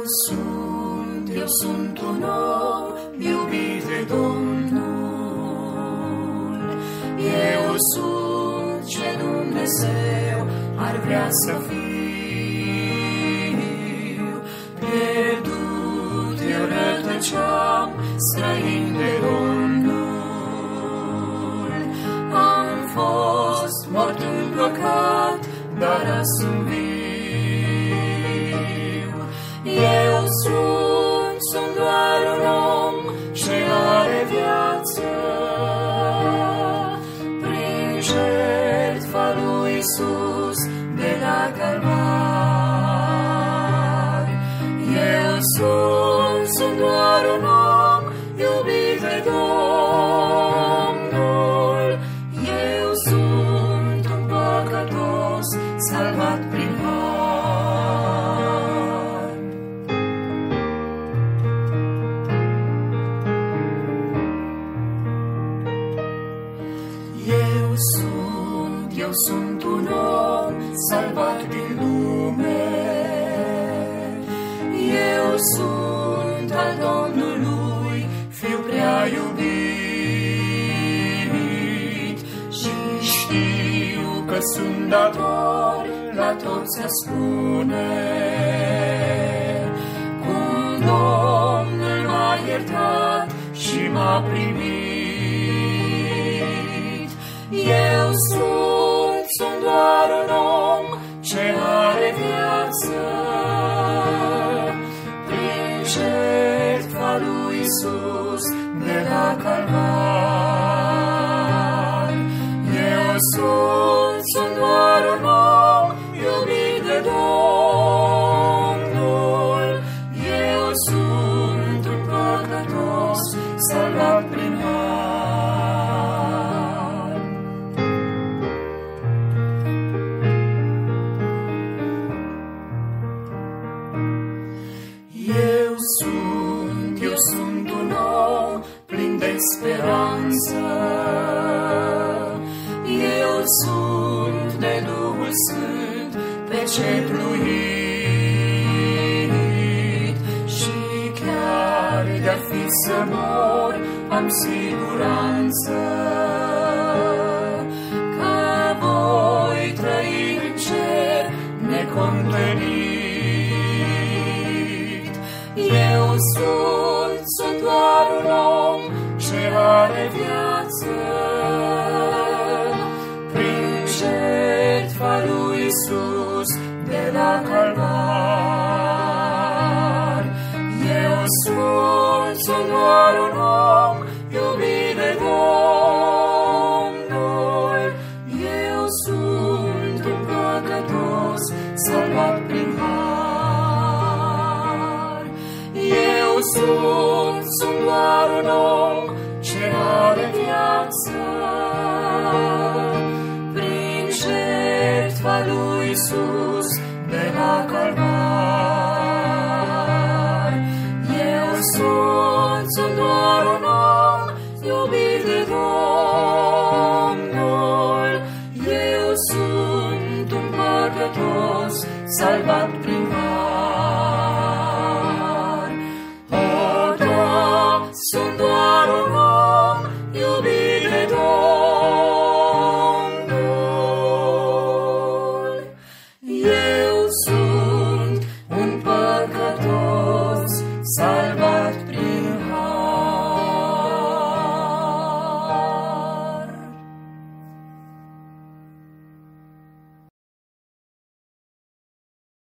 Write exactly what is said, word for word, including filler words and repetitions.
sunt, eu sunt un om iubit de Domnul. Eu sunt ce Dumnezeu ar vrea să fiu. Pierdut eu rătăceam, străin de Domnul. Am fost mort în păcat, dar azi sunt viu. Eu sunt, sunt doar un om ce are viață. Prin jertfa lui Iisus de la Calvar. Eu sunt, sunt doar un om iubit de Domnul. Eu sunt un păcătos salvat prin har. Eu sunt, eu sunt un om salvat din lume. Eu sunt al Domnului, fiu prea iubit. Și știu că sunt dator la toți a spune cum Domnul m-a iertat și m-a primit. Eu sunt, sunt doar un om ce are viață. Prin jertfa lui Iisus de la Calvar. Eu sunt, sunt doar un om iubit de Domnul. Eu sunt un păcătos salvat prin har. Eu sunt, eu sunt un om plin de speranță. Eu sunt de Duhul Sfânt pecetluit. Și chiar de-ar fi să mor, am siguranță că voi trăi în cer necontenit. Eu sunt, sunt doar un om ce are viață. Prin jertfa lui Iisus de la Calvar. Eu sunt, sunt doar un om iubit de Domnul. Eu sunt un păcătos salvat prin har. Eu sunt, sunt doar un om ce are viață. Prin jertfa lui Iisus de la Calvar. Eu sunt, sunt doar un om iubit de Domnul. Eu sunt un păcătos salvat prin har.